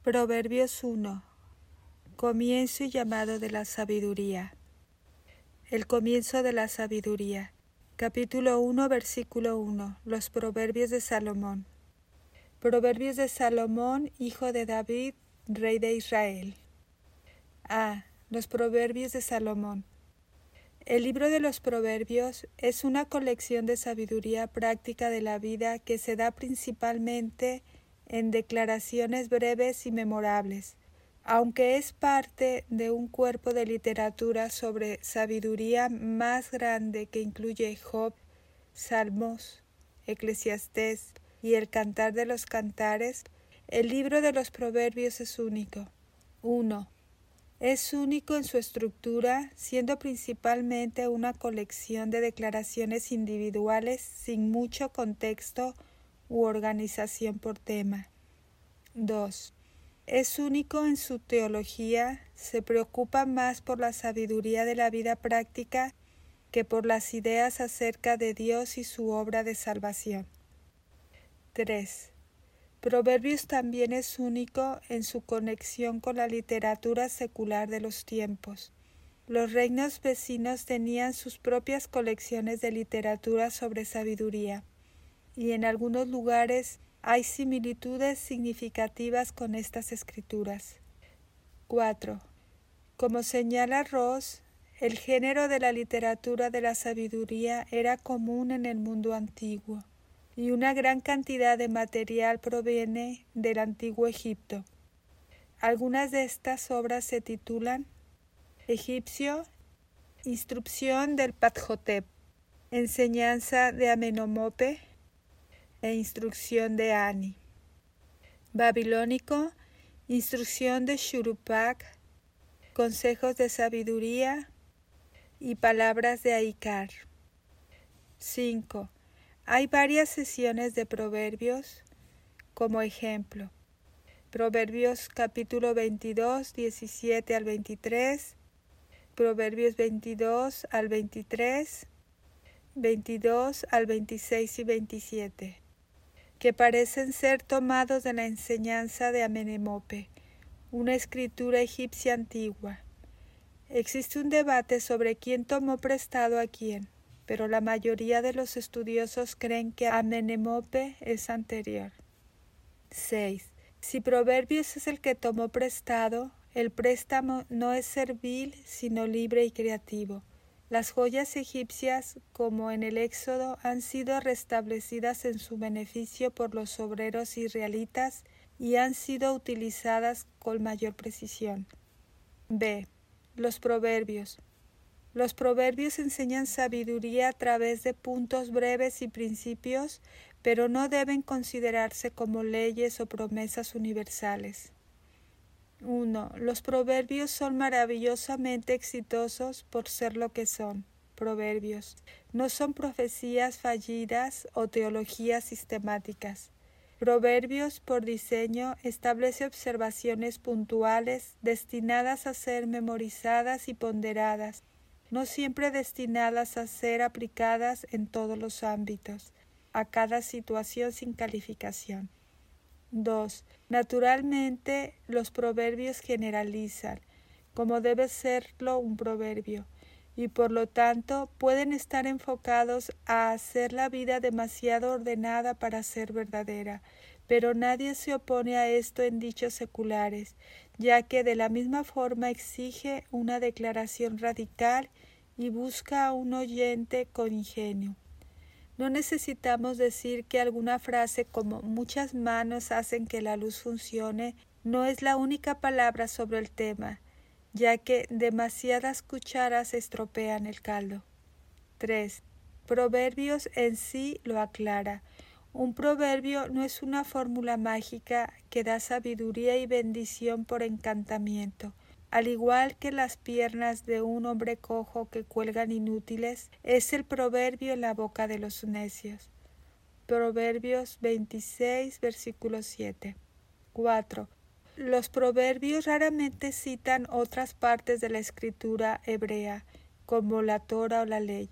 Proverbios 1. Comienzo y llamado de la sabiduría. El comienzo de la sabiduría. Capítulo 1, versículo 1. Los proverbios de Salomón. Proverbios de Salomón, hijo de David, rey de Israel. Los proverbios de Salomón. El libro de los proverbios es una colección de sabiduría práctica de la vida que se da principalmente en declaraciones breves y memorables, aunque es parte de un cuerpo de literatura sobre sabiduría más grande que incluye Job, Salmos, Eclesiastés y el Cantar de los Cantares. El libro de los proverbios es único. 1. Es único en su estructura, siendo principalmente una colección de declaraciones individuales sin mucho contexto u organización por tema. 2. Es único en su teología, se preocupa más por la sabiduría de la vida práctica que por las ideas acerca de Dios y su obra de salvación. 3. Proverbios también es único en su conexión con la literatura secular de los tiempos. Los reinos vecinos tenían sus propias colecciones de literatura sobre sabiduría, y en algunos lugares hay similitudes significativas con estas escrituras. 4. Como señala Ross, el género de la literatura de la sabiduría era común en el mundo antiguo, y una gran cantidad de material proviene del antiguo Egipto. Algunas de estas obras se titulan Egipcio, Instrucción del Ptahhotep, Enseñanza de Amenemope e Instrucción de Ani. Babilónico, Instrucción de Shuruppak, Consejos de Sabiduría y Palabras de Aikar. 5. Hay varias sesiones de proverbios, como ejemplo, Proverbios capítulo 22, 17 al 23, Proverbios 22 al 23, 22 al 26 y 27, que parecen ser tomados de la enseñanza de Amenemope, una escritura egipcia antigua. Existe un debate sobre quién tomó prestado a quién, pero la mayoría de los estudiosos creen que Amenemope es anterior. 6. Si Proverbios es el que tomó prestado, el préstamo no es servil, sino libre y creativo. Las joyas egipcias, como en el Éxodo, han sido restablecidas en su beneficio por los obreros israelitas y han sido utilizadas con mayor precisión. B. Los proverbios. Los proverbios enseñan sabiduría a través de puntos breves y principios, pero no deben considerarse como leyes o promesas universales. 1. Los proverbios son maravillosamente exitosos por ser lo que son, proverbios. No son profecías fallidas o teologías sistemáticas. Proverbios, por diseño, establece observaciones puntuales destinadas a ser memorizadas y ponderadas, no siempre destinadas a ser aplicadas en todos los ámbitos, a cada situación sin calificación. 2. Naturalmente, los proverbios generalizan, como debe serlo un proverbio, y por lo tanto pueden estar enfocados a hacer la vida demasiado ordenada para ser verdadera, pero nadie se opone a esto en dichos seculares, ya que de la misma forma exige una declaración radical y busca a un oyente con ingenio. No necesitamos decir que alguna frase como muchas manos hacen que la luz funcione no es la única palabra sobre el tema, ya que demasiadas cucharas estropean el caldo. 3. Proverbios en sí lo aclara. Un proverbio no es una fórmula mágica que da sabiduría y bendición por encantamiento. Al igual que las piernas de un hombre cojo que cuelgan inútiles, es el proverbio en la boca de los necios. Proverbios 26, versículo 7. 4. Los proverbios raramente citan otras partes de la escritura hebrea, como la Torá o la ley.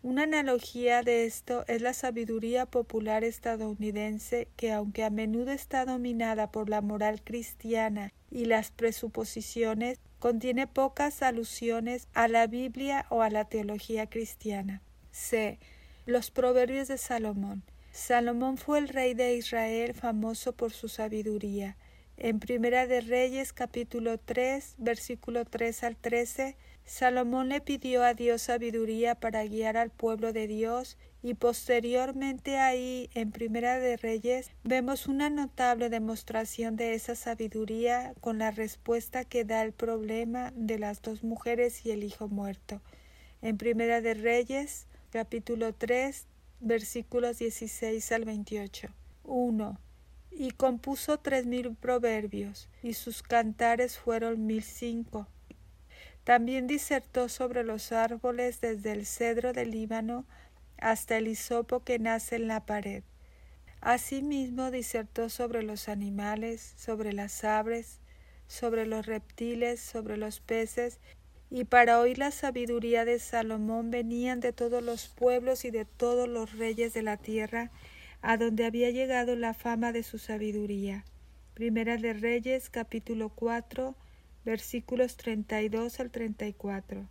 Una analogía de esto es la sabiduría popular estadounidense, que aunque a menudo está dominada por la moral cristiana y las presuposiciones, contiene pocas alusiones a la Biblia o a la teología cristiana. C. Los proverbios de Salomón. Salomón fue el rey de Israel famoso por su sabiduría. En Primera de Reyes, capítulo 3, versículo 3 al 13, Salomón le pidió a Dios sabiduría para guiar al pueblo de Dios, y posteriormente ahí, en Primera de Reyes, vemos una notable demostración de esa sabiduría con la respuesta que da el problema de las dos mujeres y el hijo muerto. En Primera de Reyes, capítulo 3, versículos 16 al 28. 1. Y compuso 3000 proverbios, y sus cantares fueron 1005. También disertó sobre los árboles desde el cedro del Líbano hasta el hisopo que nace en la pared. Asimismo disertó sobre los animales, sobre las aves, sobre los reptiles, sobre los peces, y para oír la sabiduría de Salomón venían de todos los pueblos y de todos los reyes de la tierra, a donde había llegado la fama de su sabiduría. Primera de Reyes, capítulo 4, versículos 32 al 34.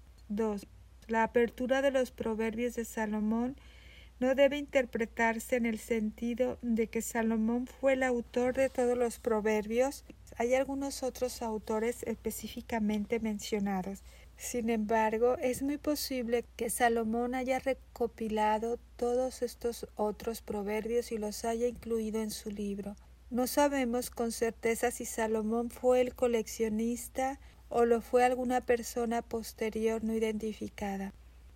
2. La apertura de los proverbios de Salomón no debe interpretarse en el sentido de que Salomón fue el autor de todos los proverbios. Hay algunos otros autores específicamente mencionados. Sin embargo, es muy posible que Salomón haya recopilado todos estos otros proverbios y los haya incluido en su libro. No sabemos con certeza si Salomón fue el coleccionista o lo fue alguna persona posterior no identificada.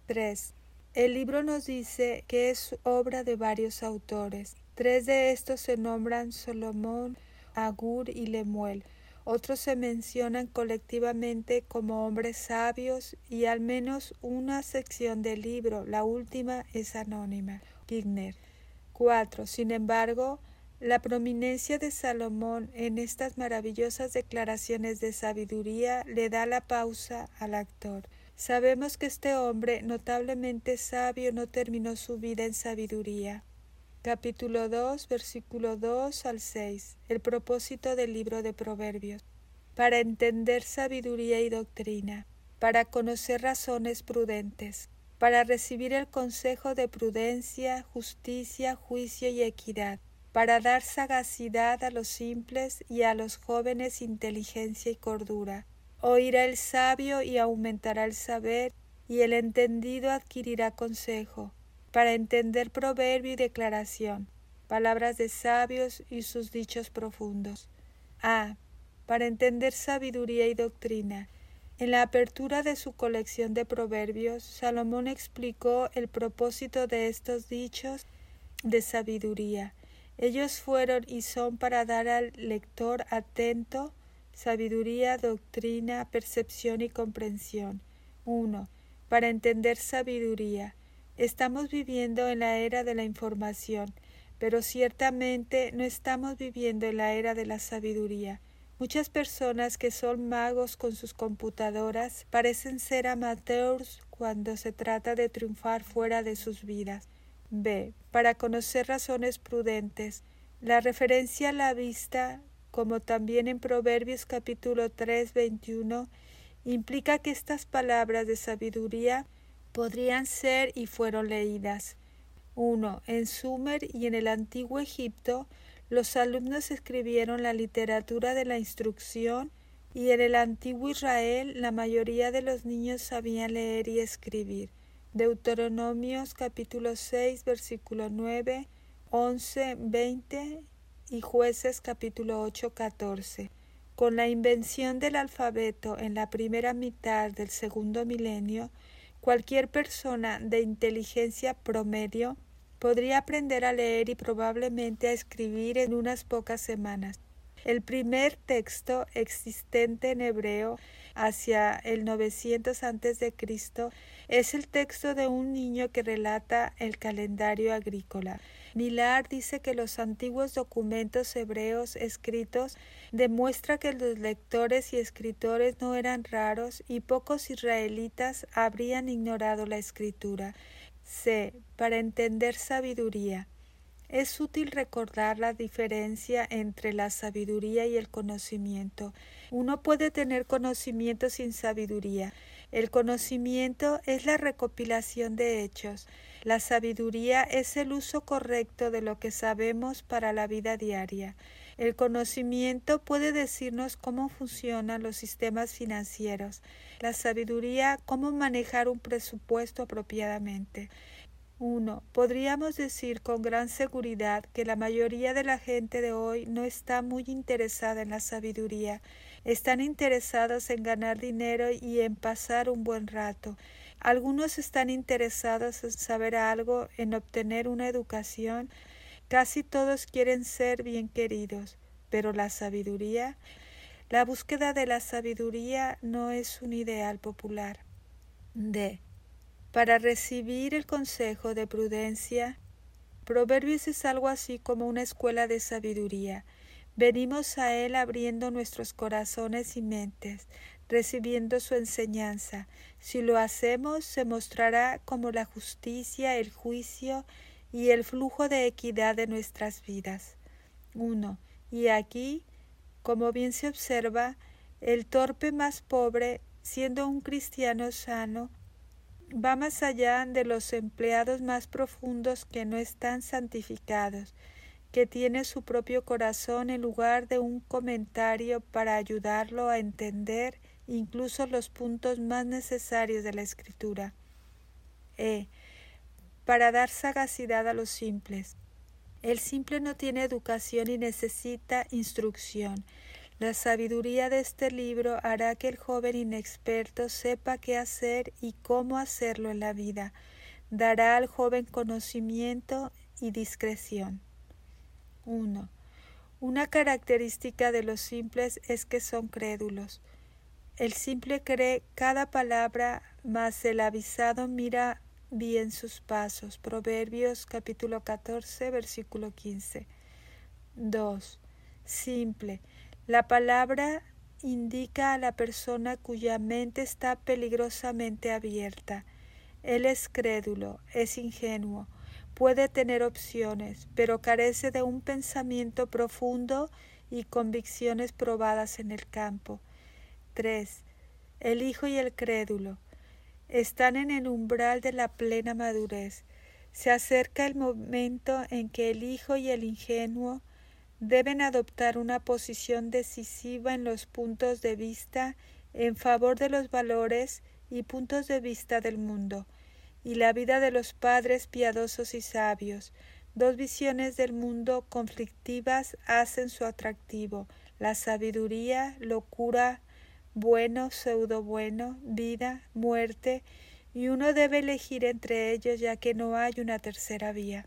3. El libro nos dice que es obra de varios autores. 3 de estos se nombran Salomón, Agur y Lemuel. Otros se mencionan colectivamente como hombres sabios y al menos una sección del libro, la última, es anónima. Gigner. 4. Sin embargo, la prominencia de Salomón en estas maravillosas declaraciones de sabiduría le da la pausa al actor. Sabemos que este hombre notablemente sabio no terminó su vida en sabiduría. Capítulo 2, versículo 2 al 6. El propósito del libro de Proverbios. Para entender sabiduría y doctrina, para conocer razones prudentes, para recibir el consejo de prudencia, justicia, juicio y equidad, para dar sagacidad a los simples y a los jóvenes inteligencia y cordura. Oirá el sabio y aumentará el saber, y el entendido adquirirá consejo, para entender proverbio y declaración, palabras de sabios y sus dichos profundos. A. Para entender sabiduría y doctrina. En la apertura de su colección de proverbios, Salomón explicó el propósito de estos dichos de sabiduría. Ellos fueron y son para dar al lector atento sabiduría, doctrina, percepción y comprensión. 1. Para entender sabiduría. Estamos viviendo en la era de la información, pero ciertamente no estamos viviendo en la era de la sabiduría. Muchas personas que son magos con sus computadoras parecen ser amateurs cuando se trata de triunfar fuera de sus vidas. B. Para conocer razones prudentes. La referencia a la vista, como también en Proverbios capítulo 3, 21, implica que estas palabras de sabiduría podrían ser y fueron leídas. 1. En Sumer y en el antiguo Egipto, los alumnos escribieron la literatura de la instrucción, y en el antiguo Israel la mayoría de los niños sabían leer y escribir. Deuteronomios capítulo 6, versículo 9, 11, 20 y Jueces capítulo 8, 14. Con la invención del alfabeto en la primera mitad del segundo milenio, cualquier persona de inteligencia promedio podría aprender a leer y probablemente a escribir en unas pocas semanas. El primer texto existente en hebreo hacia el 900 a.C. es el texto de un niño que relata el calendario agrícola. Millar dice que los antiguos documentos hebreos escritos demuestran que los lectores y escritores no eran raros y pocos israelitas habrían ignorado la escritura. C. Para entender sabiduría. Es útil recordar la diferencia entre la sabiduría y el conocimiento. Uno puede tener conocimiento sin sabiduría. El conocimiento es la recopilación de hechos. La sabiduría es el uso correcto de lo que sabemos para la vida diaria. El conocimiento puede decirnos cómo funcionan los sistemas financieros. La sabiduría, cómo manejar un presupuesto apropiadamente. 1. Podríamos decir con gran seguridad que la mayoría de la gente de hoy no está muy interesada en la sabiduría. Están interesados en ganar dinero y en pasar un buen rato. Algunos están interesados en saber algo, en obtener una educación. Casi todos quieren ser bien queridos. Pero la sabiduría, la búsqueda de la sabiduría no es un ideal popular. D. Para recibir el consejo de prudencia, Proverbios es algo así como una escuela de sabiduría. Venimos a él abriendo nuestros corazones y mentes, recibiendo su enseñanza. Si lo hacemos, se mostrará como la justicia, el juicio y el flujo de equidad de nuestras vidas. 1. Y aquí, como bien se observa, el torpe más pobre, siendo un cristiano sano, va más allá de los empleados más profundos que no están santificados, que tiene su propio corazón en lugar de un comentario para ayudarlo a entender incluso los puntos más necesarios de la Escritura. Para dar sagacidad a los simples. El simple no tiene educación y necesita instrucción. La sabiduría de este libro hará que el joven inexperto sepa qué hacer y cómo hacerlo en la vida. Dará al joven conocimiento y discreción. 1. Una característica de los simples es que son crédulos. El simple cree cada palabra, mas el avisado mira bien sus pasos. Proverbios capítulo 14, versículo 15. 2. Simple. La palabra indica a la persona cuya mente está peligrosamente abierta. Él es crédulo, es ingenuo, puede tener opciones, pero carece de un pensamiento profundo y convicciones probadas en el campo. 3. El hijo y el crédulo están en el umbral de la plena madurez. Se acerca el momento en que el hijo y el ingenuo deben adoptar una posición decisiva en los puntos de vista en favor de los valores y puntos de vista del mundo, y la vida de los padres piadosos y sabios. Dos visiones del mundo conflictivas hacen su atractivo: la sabiduría, locura, bueno, pseudo bueno, vida, muerte, y uno debe elegir entre ellos, ya que no hay una tercera vía.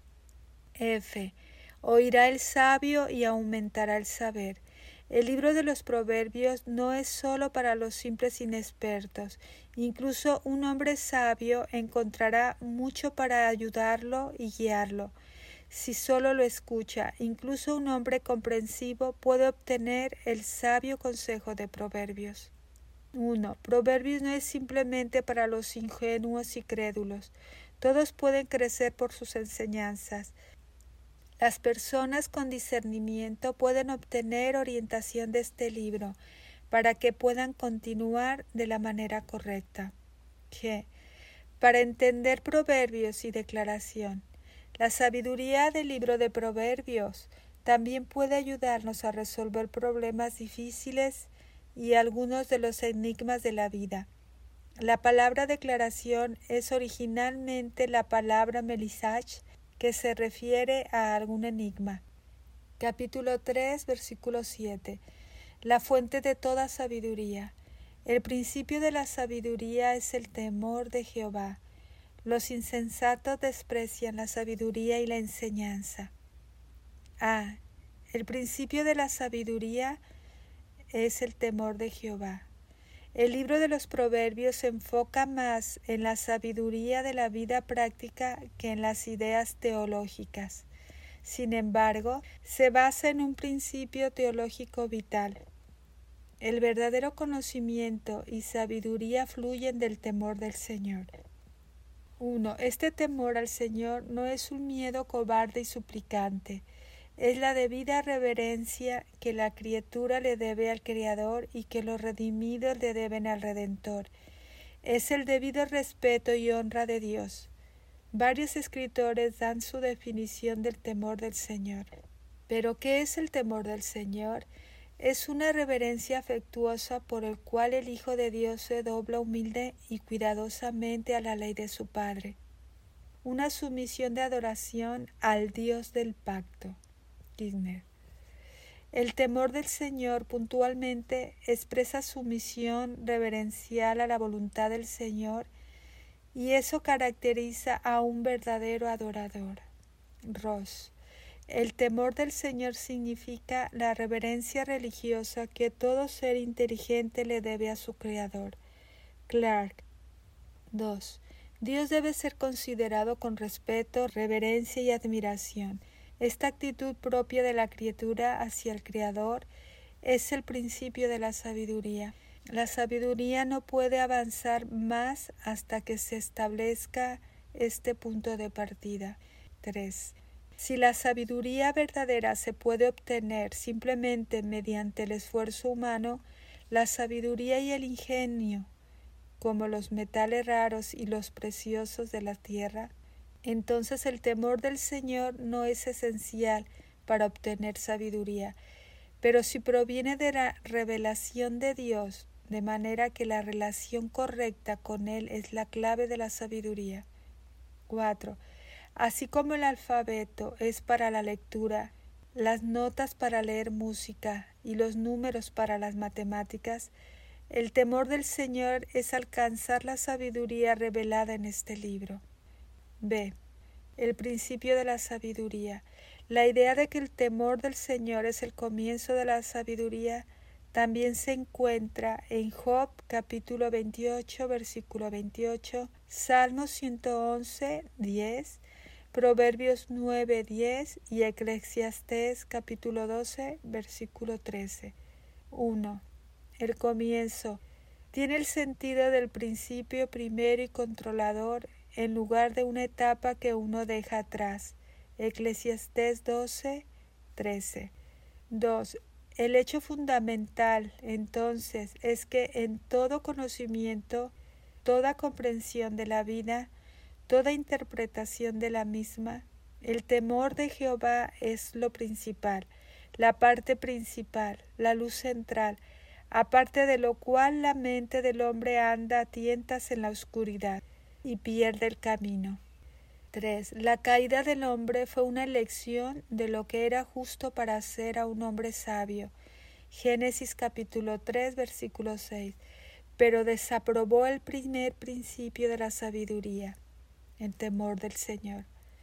Oirá el sabio y aumentará el saber. El libro de los Proverbios no es solo para los simples inexpertos. Incluso un hombre sabio encontrará mucho para ayudarlo y guiarlo. Si solo lo escucha, incluso un hombre comprensivo puede obtener el sabio consejo de Proverbios. 1. Proverbios no es simplemente para los ingenuos y crédulos. Todos pueden crecer por sus enseñanzas. Las personas con discernimiento pueden obtener orientación de este libro para que puedan continuar de la manera correcta. Para entender proverbios y declaración. La sabiduría del libro de Proverbios también puede ayudarnos a resolver problemas difíciles y algunos de los enigmas de la vida. La palabra declaración es originalmente la palabra melisach, que se refiere a algún enigma. Capítulo 3, versículo 7. La fuente de toda sabiduría. El principio de la sabiduría es el temor de Jehová. Los insensatos desprecian la sabiduría y la enseñanza. El principio de la sabiduría es el temor de Jehová. El libro de los Proverbios se enfoca más en la sabiduría de la vida práctica que en las ideas teológicas. Sin embargo, se basa en un principio teológico vital. El verdadero conocimiento y sabiduría fluyen del temor del Señor. 1. Este temor al Señor no es un miedo cobarde y suplicante. Es la debida reverencia que la criatura le debe al Creador y que los redimidos le deben al Redentor. Es el debido respeto y honra de Dios. Varios escritores dan su definición del temor del Señor. ¿Pero qué es el temor del Señor? Es una reverencia afectuosa por el cual el Hijo de Dios se dobla humilde y cuidadosamente a la ley de su Padre. Una sumisión de adoración al Dios del pacto. Kirchner. El temor del Señor puntualmente expresa sumisión reverencial a la voluntad del Señor y eso caracteriza a un verdadero adorador. Ross. El temor del Señor significa la reverencia religiosa que todo ser inteligente le debe a su Creador. Clark. 2. Dios debe ser considerado con respeto, reverencia y admiración. Esta actitud propia de la criatura hacia el Creador es el principio de la sabiduría. La sabiduría no puede avanzar más hasta que se establezca este punto de partida. 3. Si la sabiduría verdadera se puede obtener simplemente mediante el esfuerzo humano, la sabiduría y el ingenio, como los metales raros y los preciosos de la tierra, entonces el temor del Señor no es esencial para obtener sabiduría, pero si proviene de la revelación de Dios, de manera que la relación correcta con Él es la clave de la sabiduría. 4. Así como el alfabeto es para la lectura, las notas para leer música y los números para las matemáticas, el temor del Señor es alcanzar la sabiduría revelada en este libro. B. El principio de la sabiduría. La idea de que el temor del Señor es el comienzo de la sabiduría también se encuentra en Job capítulo 28, versículo 28, Salmos 111, 10, Proverbios 9, 10 y Eclesiastés capítulo 12, versículo 13. 1. El comienzo tiene el sentido del principio primero y controlador en lugar de una etapa que uno deja atrás. Eclesiastés 12, 13. 2. El hecho fundamental, entonces, es que en todo conocimiento, toda comprensión de la vida, toda interpretación de la misma, el temor de Jehová es lo principal, la parte principal, la luz central, aparte de lo cual la mente del hombre anda a tientas en la oscuridad y pierde el camino. 3. La caída del hombre fue una elección de lo que era justo para hacer a un hombre sabio. Génesis capítulo 3, versículo 6. Pero desaprobó el primer principio de la sabiduría, el temor del Señor.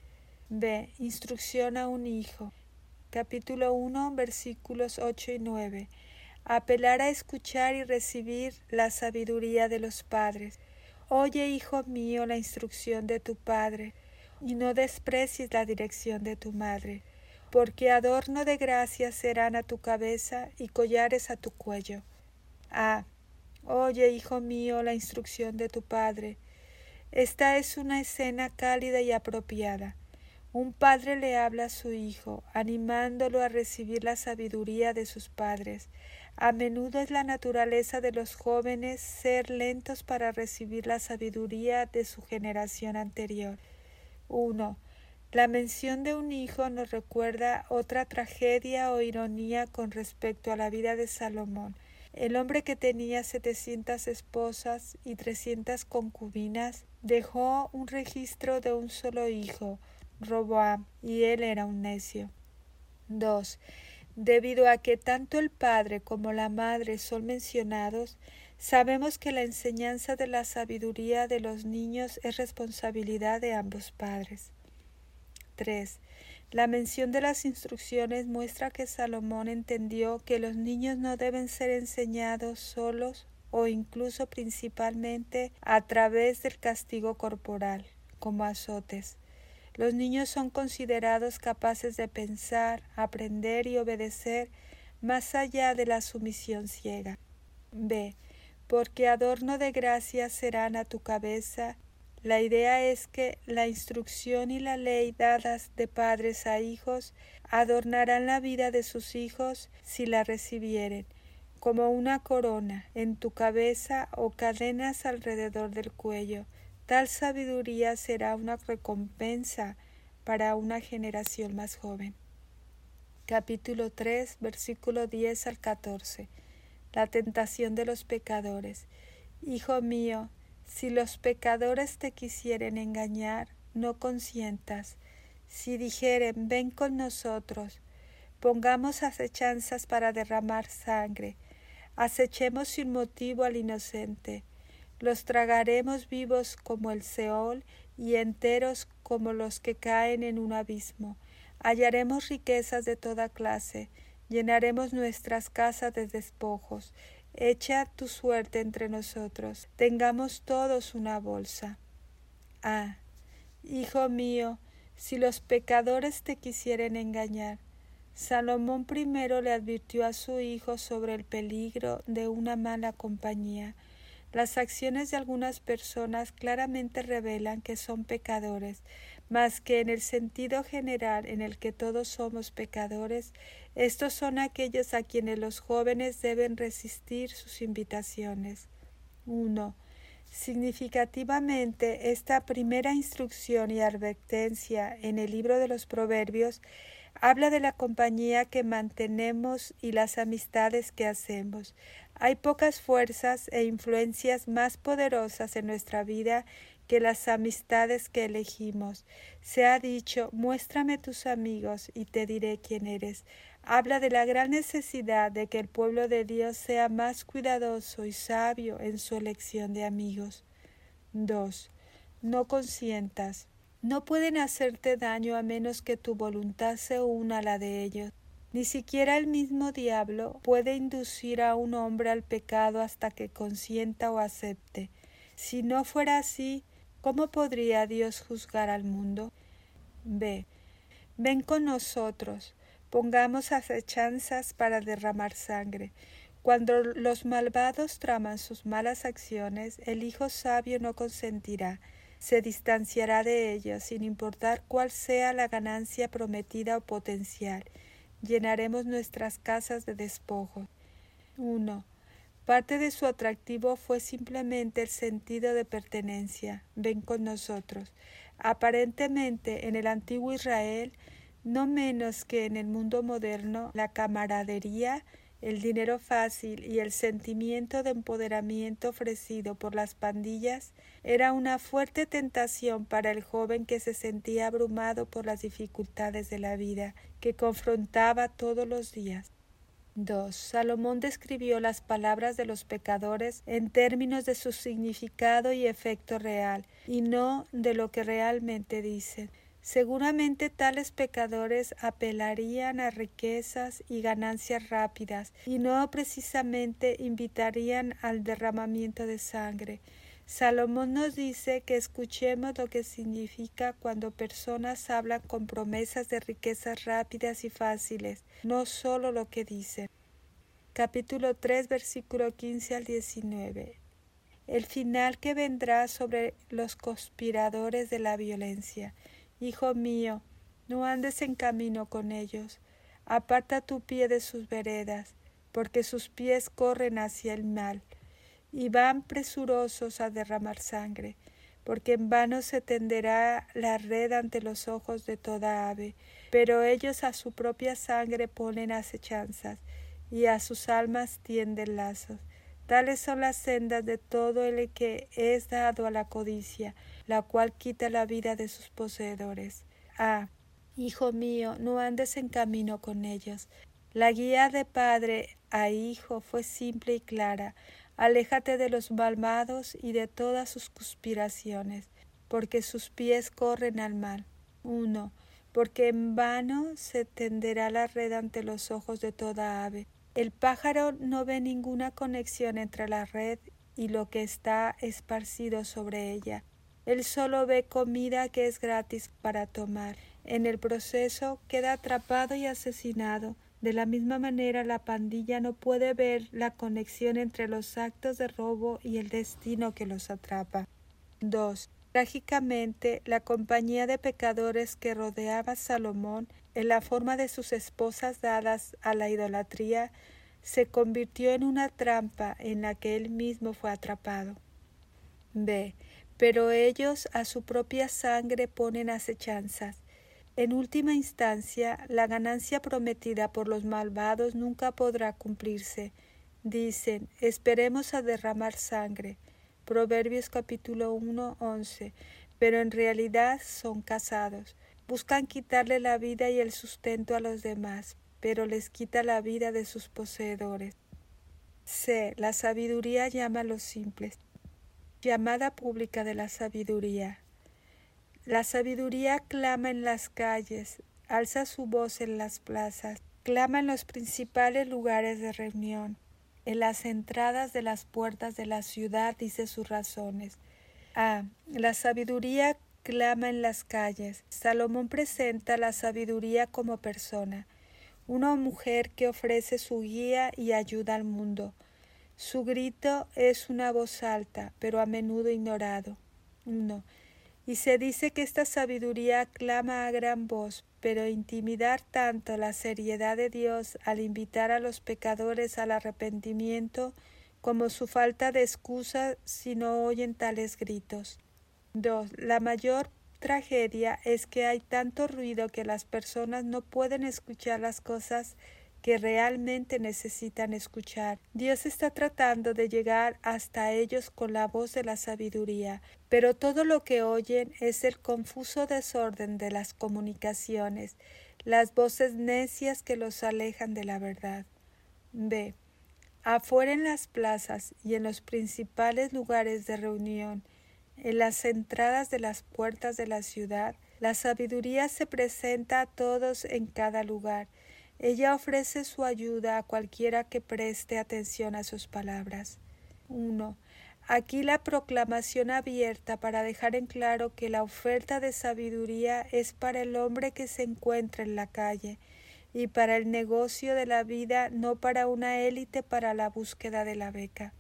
B. Instrucción a un hijo. Capítulo 1, versículos 8 y 9. Apelar a escuchar y recibir la sabiduría de los padres. Oye, hijo mío, la instrucción de tu padre, y no desprecies la dirección de tu madre, porque adorno de gracia serán a tu cabeza y collares a tu cuello. A. Oye, hijo mío, la instrucción de tu padre. Esta es una escena cálida y apropiada. Un padre le habla a su hijo, animándolo a recibir la sabiduría de sus padres. A menudo es la naturaleza de los jóvenes ser lentos para recibir la sabiduría de su generación anterior. 1. La mención de un hijo nos recuerda otra tragedia o ironía con respecto a la vida de Salomón. El hombre que tenía 700 esposas y 300 concubinas dejó un registro de un solo hijo, Roboam, y él era un necio. 2. Debido a que tanto el padre como la madre son mencionados, sabemos que la enseñanza de la sabiduría de los niños es responsabilidad de ambos padres. 3. La mención de las instrucciones muestra que Salomón entendió que los niños no deben ser enseñados solos o incluso principalmente a través del castigo corporal, como azotes. Los niños son considerados capaces de pensar, aprender y obedecer más allá de la sumisión ciega. B. Porque adorno de gracia serán a tu cabeza, La idea es que la instrucción y la ley dadas de padres a hijos adornarán la vida de sus hijos si la recibieren, como una corona en tu cabeza o cadenas alrededor del cuello. Tal sabiduría será una recompensa para una generación más joven. Capítulo 3, versículo 10 al 14. La tentación de los pecadores. Hijo mío, si los pecadores te quisieren engañar, no consientas. Si dijeren, ven con nosotros, pongamos acechanzas para derramar sangre, acechemos sin motivo al inocente, los tragaremos vivos como el Seol y enteros como los que caen en un abismo. Hallaremos riquezas de toda clase, llenaremos nuestras casas de despojos. Echa tu suerte entre nosotros, tengamos todos una bolsa. Hijo mío, si los pecadores te quisieren engañar. Salomón primero le advirtió a su hijo sobre el peligro de una mala compañía. Las acciones de algunas personas claramente revelan que son pecadores, mas que en el sentido general en el que todos somos pecadores, estos son aquellos a quienes los jóvenes deben resistir sus invitaciones. 1. Significativamente, esta primera instrucción y advertencia en el libro de los Proverbios habla de la compañía que mantenemos y las amistades que hacemos. Hay pocas fuerzas e influencias más poderosas en nuestra vida que las amistades que elegimos. Se ha dicho, muéstrame tus amigos y te diré quién eres. Habla de la gran necesidad de que el pueblo de Dios sea más cuidadoso y sabio en su elección de amigos. 2. No consientas. No pueden hacerte daño a menos que tu voluntad se una a la de ellos. Ni siquiera el mismo diablo puede inducir a un hombre al pecado hasta que consienta o acepte. Si no fuera así, ¿cómo podría Dios juzgar al mundo? B. Ven con nosotros, pongamos acechanzas para derramar sangre. Cuando los malvados traman sus malas acciones, el hijo sabio no consentirá. Se distanciará de ellos, sin importar cuál sea la ganancia prometida o potencial. Llenaremos nuestras casas de despojos. 1. Parte de su atractivo fue simplemente el sentido de pertenencia. Ven con nosotros. Aparentemente, en el antiguo Israel, no menos que en el mundo moderno, la camaradería, el dinero fácil y el sentimiento de empoderamiento ofrecido por las pandillas era una fuerte tentación para el joven que se sentía abrumado por las dificultades de la vida que confrontaba todos los días. 2. Salomón describió las palabras de los pecadores en términos de su significado y efecto real, y no de lo que realmente dicen. Seguramente tales pecadores apelarían a riquezas y ganancias rápidas, y no precisamente invitarían al derramamiento de sangre. Salomón nos dice que escuchemos lo que significa cuando personas hablan con promesas de riquezas rápidas y fáciles, no solo lo que dicen. Capítulo 3, versículo 15 al 19. El final que vendrá sobre los conspiradores de la violencia. Hijo mío, no andes en camino con ellos. Aparta tu pie de sus veredas, porque sus pies corren hacia el mal, y van presurosos a derramar sangre, porque en vano se tenderá la red ante los ojos de toda ave, pero ellos a su propia sangre ponen acechanzas, y a sus almas tienden lazos. Tales son las sendas de todo el que es dado a la codicia, la cual quita la vida de sus poseedores. Hijo mío, no andes en camino con ellos. La guía de padre a hijo fue simple y clara. Aléjate de los malvados y de todas sus conspiraciones, porque sus pies corren al mal. 1. Porque en vano se tenderá la red ante los ojos de toda ave. El pájaro no ve ninguna conexión entre la red y lo que está esparcido sobre ella. Él solo ve comida que es gratis para tomar. En el proceso queda atrapado y asesinado. De la misma manera, la pandilla no puede ver la conexión entre los actos de robo y el destino que los atrapa. 2. Trágicamente, la compañía de pecadores que rodeaba a Salomón en la forma de sus esposas dadas a la idolatría se convirtió en una trampa en la que él mismo fue atrapado. B. Pero ellos a su propia sangre ponen acechanzas. En última instancia, la ganancia prometida por los malvados nunca podrá cumplirse. Dicen, esperemos a derramar sangre. Proverbios capítulo 1, 11. Pero en realidad son casados. Buscan quitarle la vida y el sustento a los demás, pero les quita la vida de sus poseedores. C. La sabiduría llama a los simples. Llamada pública de la sabiduría. La sabiduría clama en las calles, alza su voz en las plazas, clama en los principales lugares de reunión. En las entradas de las puertas de la ciudad dice sus razones. A. La sabiduría clama en las calles. Salomón presenta la sabiduría como persona, una mujer que ofrece su guía y ayuda al mundo. Su grito es una voz alta, pero a menudo ignorado. 1. Y se dice que esta sabiduría clama a gran voz, pero intimidar tanto la seriedad de Dios al invitar a los pecadores al arrepentimiento como su falta de excusa si no oyen tales gritos. 2. La mayor tragedia es que hay tanto ruido que las personas no pueden escuchar las cosas que realmente necesitan escuchar. Dios está tratando de llegar hasta ellos con la voz de la sabiduría, pero todo lo que oyen es el confuso desorden de las comunicaciones, las voces necias que los alejan de la verdad. B. Afuera en las plazas y en los principales lugares de reunión, en las entradas de las puertas de la ciudad, la sabiduría se presenta a todos en cada lugar. Ella ofrece su ayuda a cualquiera que preste atención a sus palabras. 1. Aquí la proclamación abierta para dejar en claro que la oferta de sabiduría es para el hombre que se encuentra en la calle y para el negocio de la vida, no para una élite para la búsqueda de la beca.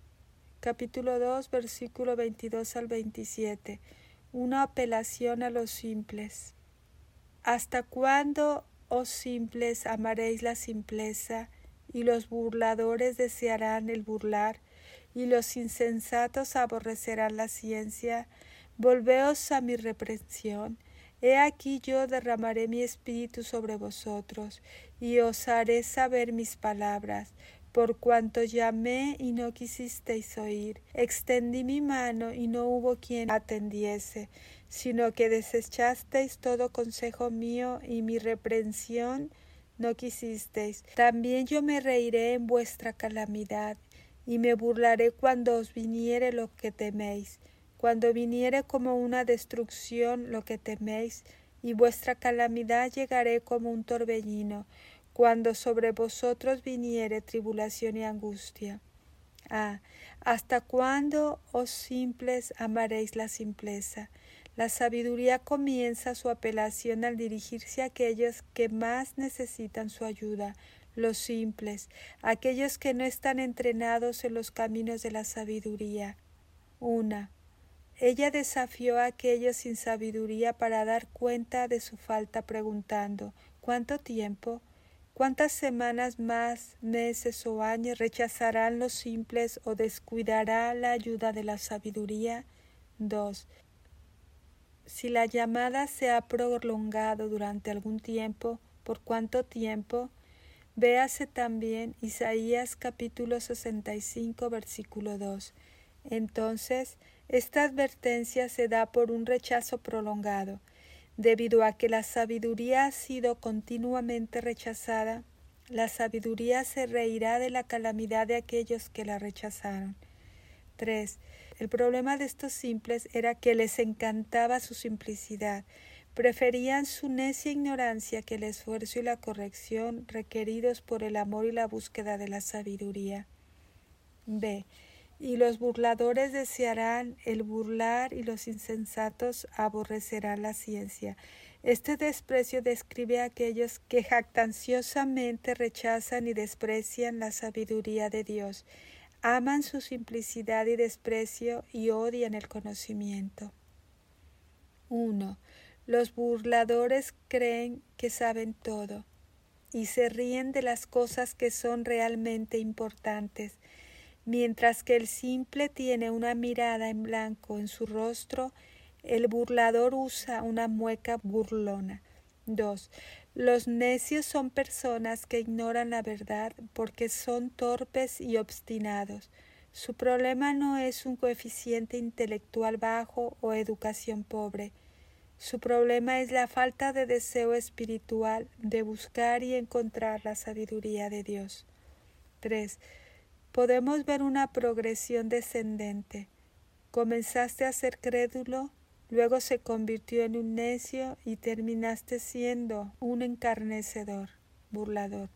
Capítulo 2, versículo 22 al 27. Una apelación a los simples. ¿Hasta cuándo, oh simples, amaréis la simpleza, y los burladores desearán el burlar, y los insensatos aborrecerán la ciencia? Volveos a mi reprensión. He aquí yo derramaré mi espíritu sobre vosotros, y os haré saber mis palabras. Por cuanto llamé y no quisisteis oír, extendí mi mano y no hubo quien atendiese, sino que desechasteis todo consejo mío y mi reprensión no quisisteis. También yo me reiré en vuestra calamidad, y me burlaré cuando os viniere lo que teméis, cuando viniere como una destrucción lo que teméis, y vuestra calamidad llegaré como un torbellino, cuando sobre vosotros viniere tribulación y angustia. ¿Hasta cuándo, oh simples, amaréis la simpleza? La sabiduría comienza su apelación al dirigirse a aquellos que más necesitan su ayuda, los simples, aquellos que no están entrenados en los caminos de la sabiduría. 1. Ella desafió a aquellos sin sabiduría para dar cuenta de su falta preguntando, ¿cuánto tiempo? ¿Cuántas semanas más, meses o años rechazarán los simples o descuidará la ayuda de la sabiduría? 2. Si la llamada se ha prolongado durante algún tiempo, ¿por cuánto tiempo? Véase también Isaías capítulo 65, versículo 2. Entonces, esta advertencia se da por un rechazo prolongado. Debido a que la sabiduría ha sido continuamente rechazada, la sabiduría se reirá de la calamidad de aquellos que la rechazaron. 3. El problema de estos simples era que les encantaba su simplicidad. Preferían su necia ignorancia que el esfuerzo y la corrección requeridos por el amor y la búsqueda de la sabiduría. B. Y los burladores desearán el burlar y los insensatos aborrecerán la ciencia. Este desprecio describe a aquellos que jactanciosamente rechazan y desprecian la sabiduría de Dios, aman su simplicidad y desprecio y odian el conocimiento. 1. Los burladores creen que saben todo y se ríen de las cosas que son realmente importantes, mientras que el simple tiene una mirada en blanco en su rostro. El burlador usa una mueca burlona. 2. Los necios son personas que ignoran la verdad porque son torpes y obstinados. Su problema no es un coeficiente intelectual bajo o educación pobre. Su problema es la falta de deseo espiritual de buscar y encontrar la sabiduría de Dios. 3. Podemos ver una progresión descendente. Comenzaste a ser crédulo, luego se convirtió en un necio y terminaste siendo un encarnecedor, burlador.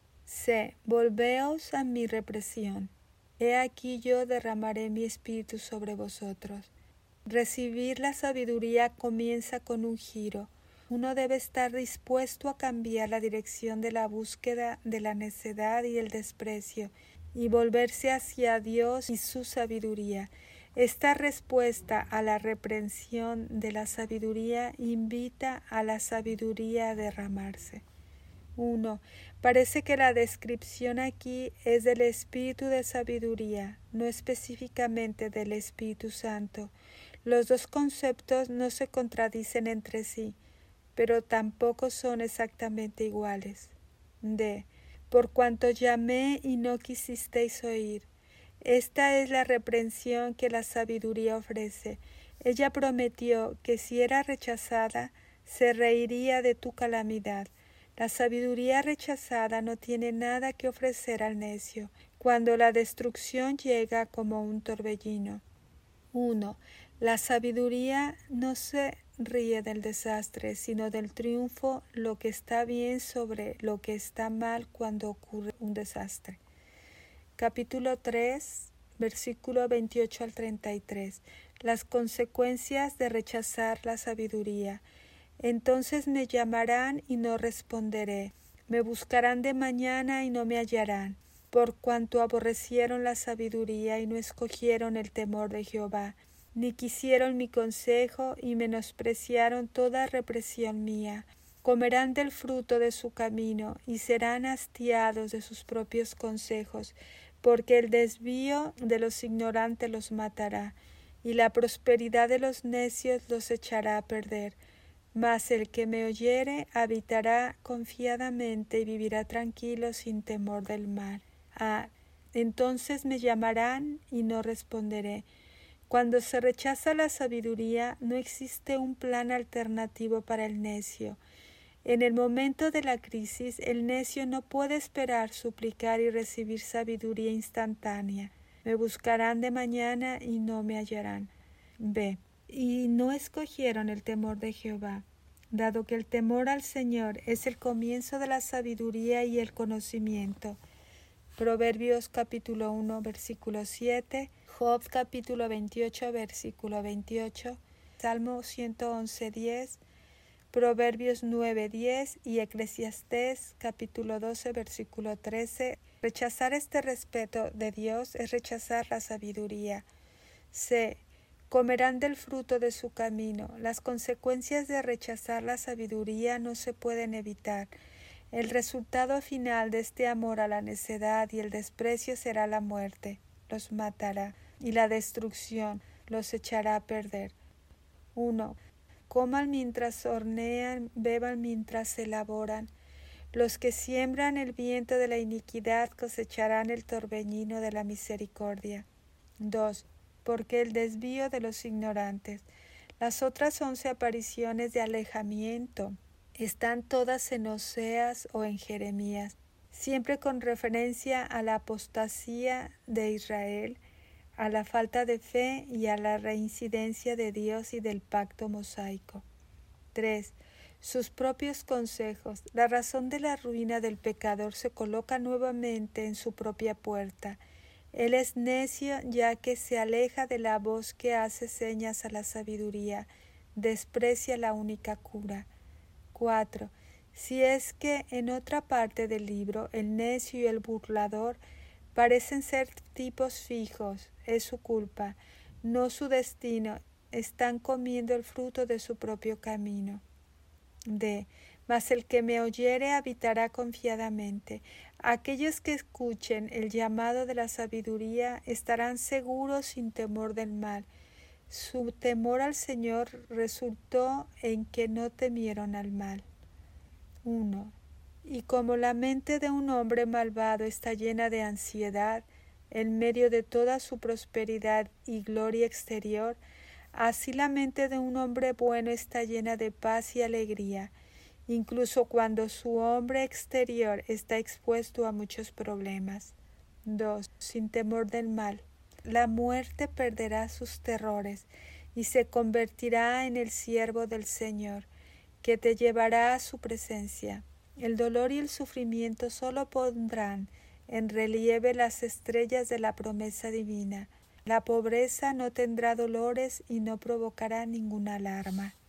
C. Volveos a mi represión. He aquí yo derramaré mi espíritu sobre vosotros. Recibir la sabiduría comienza con un giro. Uno debe estar dispuesto a cambiar la dirección de la búsqueda de la necedad y el desprecio y volverse hacia Dios y su sabiduría. Esta respuesta a la reprensión de la sabiduría invita a la sabiduría a derramarse. 1. Parece que la descripción aquí es del Espíritu de sabiduría, no específicamente del Espíritu Santo. Los dos conceptos no se contradicen entre sí, pero tampoco son exactamente iguales. D. Por cuanto llamé y no quisisteis oír. Esta es la reprensión que la sabiduría ofrece. Ella prometió que si era rechazada, se reiría de tu calamidad. La sabiduría rechazada no tiene nada que ofrecer al necio, cuando la destrucción llega como un torbellino. 1. La sabiduría no se ríe del desastre, sino del triunfo, lo que está bien sobre lo que está mal cuando ocurre un desastre. Capítulo 3, versículo 28 al 33. Las consecuencias de rechazar la sabiduría. Entonces me llamarán y no responderé. Me buscarán de mañana y no me hallarán, por cuanto aborrecieron la sabiduría y no escogieron el temor de Jehová, ni quisieron mi consejo y menospreciaron toda represión mía. Comerán del fruto de su camino y serán hastiados de sus propios consejos, porque el desvío de los ignorantes los matará, y la prosperidad de los necios los echará a perder. Mas el que me oyere habitará confiadamente y vivirá tranquilo sin temor del mal. Entonces me llamarán y no responderé. Cuando se rechaza la sabiduría, no existe un plan alternativo para el necio. En el momento de la crisis, el necio no puede esperar suplicar y recibir sabiduría instantánea. Me buscarán de mañana y no me hallarán. B. Y no escogieron el temor de Jehová, dado que el temor al Señor es el comienzo de la sabiduría y el conocimiento. Proverbios capítulo 1, versículo 7, Job capítulo 28, versículo 28, Salmo 111, 10, Proverbios 9, 10 y Eclesiastés capítulo 12, versículo 13. Rechazar este respeto de Dios es rechazar la sabiduría. C. Comerán del fruto de su camino. Las consecuencias de rechazar la sabiduría no se pueden evitar. El resultado final de este amor a la necedad y el desprecio será la muerte. Los matará, y la destrucción los echará a perder. 1. Coman mientras hornean, beban mientras elaboran. Los que siembran el viento de la iniquidad cosecharán el torbellino de la misericordia. 2. Porque el desvío de los ignorantes. Las otras 11 apariciones de alejamiento están todas en Oseas o en Jeremías, siempre con referencia a la apostasía de Israel, a la falta de fe y a la reincidencia de Dios y del pacto mosaico. 3. Sus propios consejos. La razón de la ruina del pecador se coloca nuevamente en su propia puerta. Él es necio ya que se aleja de la voz que hace señas a la sabiduría, desprecia la única cura. 4. Si es que en otra parte del libro el necio y el burlador parecen ser tipos fijos, es su culpa, no su destino, están comiendo el fruto de su propio camino. Mas el que me oyere habitará confiadamente. Aquellos que escuchen el llamado de la sabiduría estarán seguros sin temor del mal. Su temor al Señor resultó en que no temieron al mal. 1. Y como la mente de un hombre malvado está llena de ansiedad, en medio de toda su prosperidad y gloria exterior, así la mente de un hombre bueno está llena de paz y alegría, incluso cuando su hombre exterior está expuesto a muchos problemas. 2. Sin temor del mal. La muerte perderá sus terrores y se convertirá en el siervo del Señor, que te llevará a su presencia. El dolor y el sufrimiento solo pondrán en relieve las estrellas de la promesa divina. La pobreza no tendrá dolores y no provocará ninguna alarma.